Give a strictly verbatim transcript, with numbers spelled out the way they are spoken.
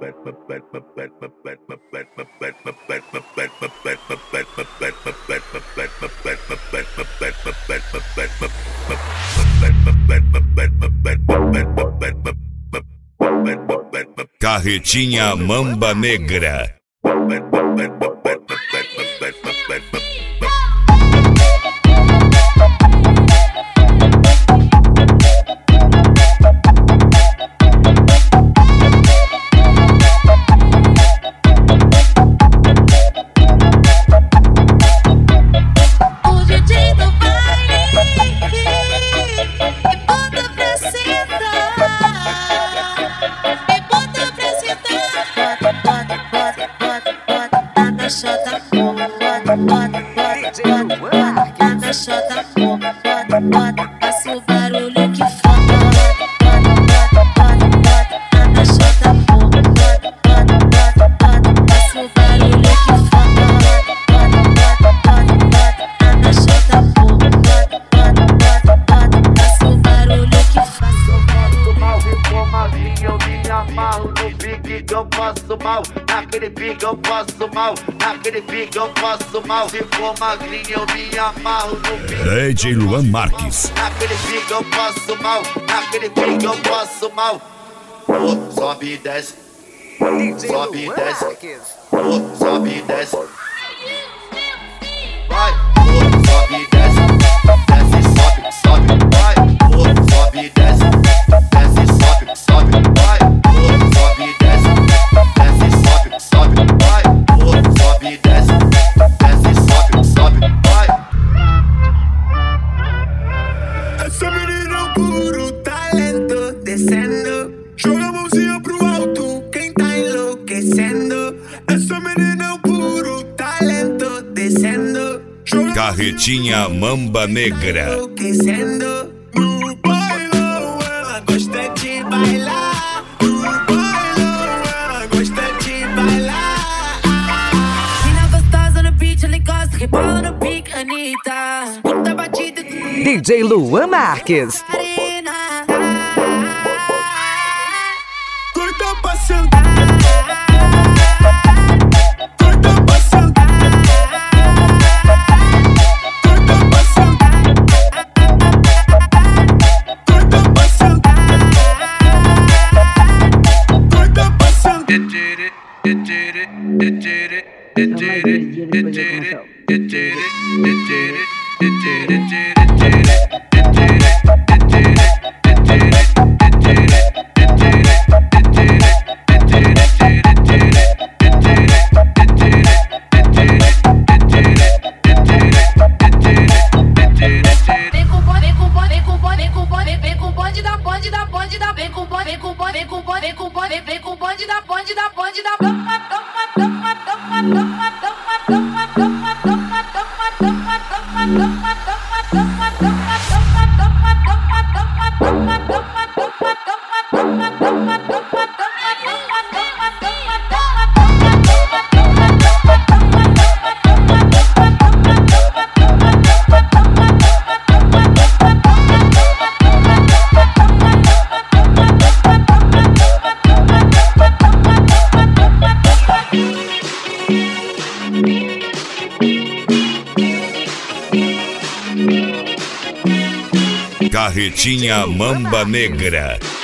Carretinha Mamba Negra. Faça o barulho que foda. Na chota faça o barulho que foda. Na chota faça o barulho que faça. Mal, ficou malzinho, eu me amarro no pique que eu passo mal. Naquele pique eu passo mal, naquele pique eu passo mal. Se for magrinho eu me amarro no pique. D J Luan Marques. Naquele pique eu passo mal, naquele pique eu passo mal. Oh, sobe e desce, sobe e desce, oh, sobe e desce. Vai, oh, sobe e desce, desce, sobe, sobe, vai. Oh, sobe e desce, desce, sobe, sobe, vai. Oh, sobe e desce, desce, sobe, sobe, vai. Oh, sobe e desce, desce, sobe, sobe, vai. Essa menina é um puro talento, descendo. Joga a mãozinha pro alto, quem tá enlouquecendo. Essa menina é um puro talento, descendo. Carretinha Mamba Negra. Enlouquecendo. No bailão ela gosta de bailar. No bailão ela gosta de bailar. Mina gostosa no beat, ela encosta, rebola no pique, Anitta. Muita batida D J Luan Marques. Corta pra sentar. Corta pra sentar. Corta pra sentar. Corta pra sentar. Corta pra sentar. Carretinha Mamba Negra.